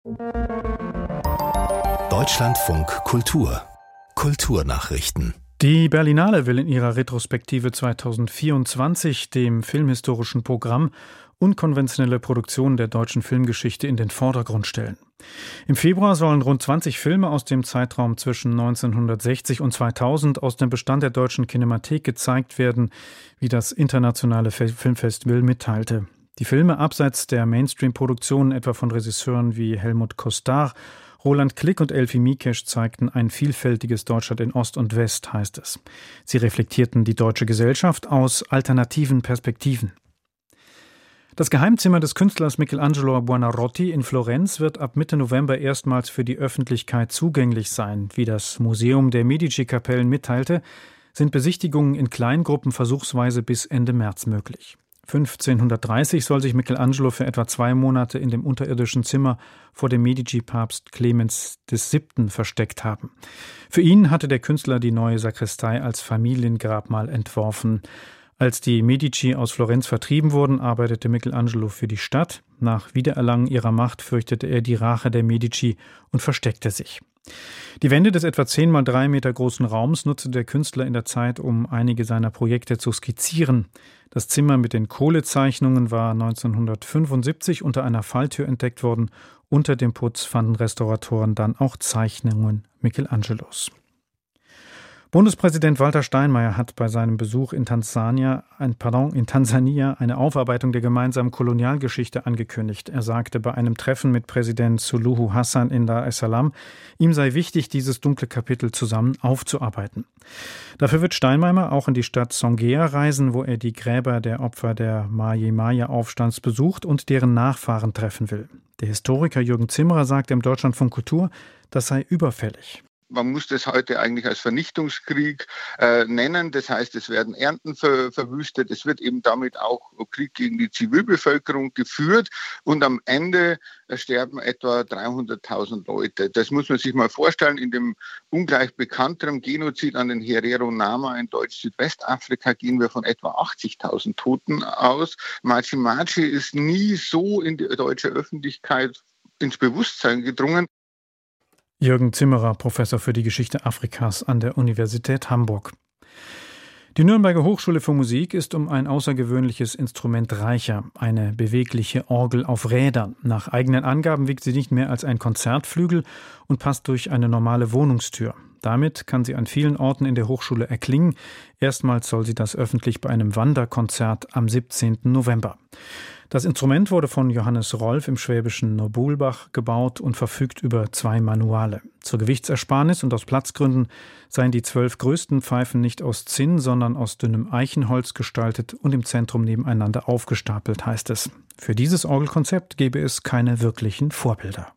Deutschlandfunk Kultur. Kulturnachrichten. Die Berlinale will in ihrer Retrospektive 2024 dem filmhistorischen Programm unkonventionelle Produktionen der deutschen Filmgeschichte in den Vordergrund stellen. Im Februar sollen rund 20 Filme aus dem Zeitraum zwischen 1960 und 2000 aus dem Bestand der Deutschen Kinemathek gezeigt werden, wie das internationale Filmfestival mitteilte. Die Filme abseits der Mainstream-Produktionen, etwa von Regisseuren wie Helmut Costard, Roland Klick und Elfi Mikesch, zeigten ein vielfältiges Deutschland in Ost und West, heißt es. Sie reflektierten die deutsche Gesellschaft aus alternativen Perspektiven. Das Geheimzimmer des Künstlers Michelangelo Buonarroti in Florenz wird ab Mitte November erstmals für die Öffentlichkeit zugänglich sein. Wie das Museum der Medici-Kapellen mitteilte, sind Besichtigungen in Kleingruppen versuchsweise bis Ende März möglich. 1530 soll sich Michelangelo für etwa 2 Monate in dem unterirdischen Zimmer vor dem Medici-Papst Clemens VII. Versteckt haben. Für ihn hatte der Künstler die neue Sakristei als Familiengrabmal entworfen. Als die Medici aus Florenz vertrieben wurden, arbeitete Michelangelo für die Stadt. Nach Wiedererlangen ihrer Macht fürchtete er die Rache der Medici und versteckte sich. Die Wände des etwa 10 mal 3 Meter großen Raums nutzte der Künstler in der Zeit, um einige seiner Projekte zu skizzieren. Das Zimmer mit den Kohlezeichnungen war 1975 unter einer Falltür entdeckt worden. Unter dem Putz fanden Restauratoren dann auch Zeichnungen Michelangelos. Bundespräsident Walter Steinmeier hat bei seinem Besuch in Tansania eine Aufarbeitung der gemeinsamen Kolonialgeschichte angekündigt. Er sagte bei einem Treffen mit Präsident Suluhu Hassan in Dar es Salaam, ihm sei wichtig, dieses dunkle Kapitel zusammen aufzuarbeiten. Dafür wird Steinmeier auch in die Stadt Songea reisen, wo er die Gräber der Opfer der Mai-Mai-Aufstands besucht und deren Nachfahren treffen will. Der Historiker Jürgen Zimmerer sagte im Deutschlandfunk Kultur, das sei überfällig. Man muss das heute eigentlich als Vernichtungskrieg nennen. Das heißt, es werden Ernten verwüstet. Es wird eben damit auch Krieg gegen die Zivilbevölkerung geführt. Und am Ende sterben etwa 300.000 Leute. Das muss man sich mal vorstellen. In dem ungleich bekannteren Genozid an den Herero Nama in Deutsch-Südwestafrika gehen wir von etwa 80.000 Toten aus. Maci Maci ist nie so in die deutsche Öffentlichkeit ins Bewusstsein gedrungen. Jürgen Zimmerer, Professor für die Geschichte Afrikas an der Universität Hamburg. Die Nürnberger Hochschule für Musik ist um ein außergewöhnliches Instrument reicher, eine bewegliche Orgel auf Rädern. Nach eigenen Angaben wiegt sie nicht mehr als ein Konzertflügel und passt durch eine normale Wohnungstür. Damit kann sie an vielen Orten in der Hochschule erklingen. Erstmals soll sie das öffentlich bei einem Wanderkonzert am 17. November. Das Instrument wurde von Johannes Rolf im schwäbischen Nobulbach gebaut und verfügt über 2 Manuale. Zur Gewichtsersparnis und aus Platzgründen seien die 12 größten Pfeifen nicht aus Zinn, sondern aus dünnem Eichenholz gestaltet und im Zentrum nebeneinander aufgestapelt, heißt es. Für dieses Orgelkonzept gebe es keine wirklichen Vorbilder.